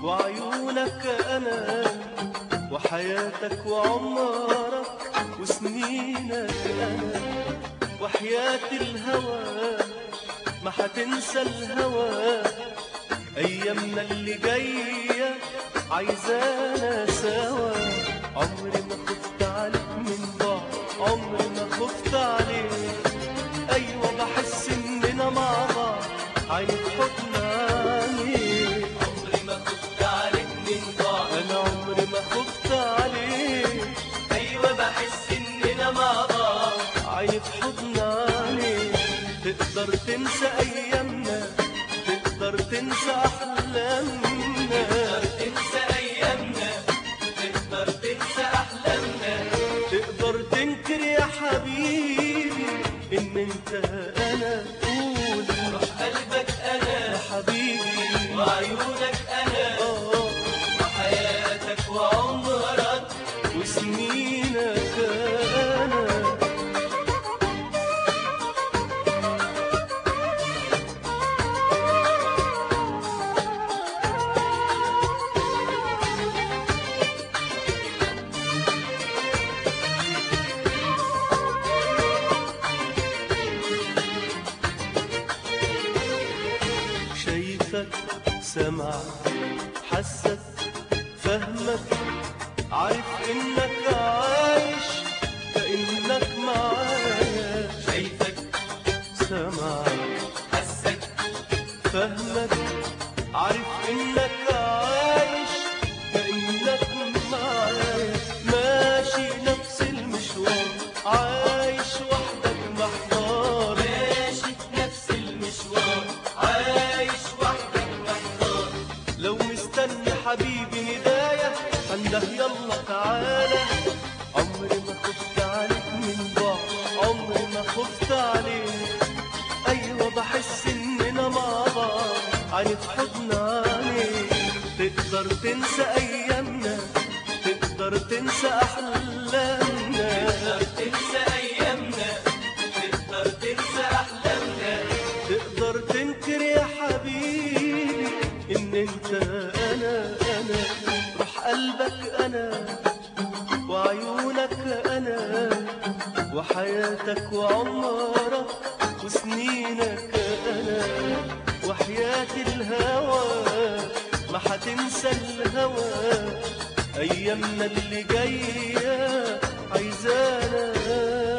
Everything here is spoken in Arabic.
وعيونك أنا وحياتك وعمرك وسنينك أنا وحياة الهوى ما حتنسى الهوى أيامنا اللي جاية عايزانا سوا. عمري ما خفت عليك من بعد، عمري ما خفت عليك. أيوة بحس إننا مع بعض عيني في حضن عينيك. عمري ما خفت عليك من بعد، أنا عمري ما خفت عليك. أيوة بحس إننا مع بعض عيني في حضن عينيك. تقدر تنسى أيامنا، تقدر تنسى أحلامنا، تقدر تنسى أيامنا، تقدر تنسى أحلامنا. تقدر تنكر يا حبيبي إن أنت أنا. قول روح قلبك أنا يا حبيبي وعيونك أنا وحياتك وعمرك وسنينك أنا. شايفك سمعك حسك فهمك عارف إنك عايش كأنك معايا. شايفك سمعك حسك فهمك عارف إنك عايش كأنك معايا. ماشي نفس المشوار عايش وحدك محتار. ماشي في نفس المشوار عايش وحدك محتار. لو مستني حبيبي هداية عنده يلا تعالى. عمري ما خفت عليك من بعد، عمري ما خفت عليك. أيوة بحس إننا مع بعض عيني في حضن عينيك. تقدر تنسى أيامنا، تقدر تنسى أحلامنا، تقدر تنسى أيامنا، تقدر تنسى أحلامنا. تقدر تنكر يا حبيبي إن أنت أنا. روح قلبك أنا وعيونك أنا وحياتك وعمرك وسنينك أنا وحياة الهوى ما حتنسى الهوى أيامنا اللي جاية عايزانا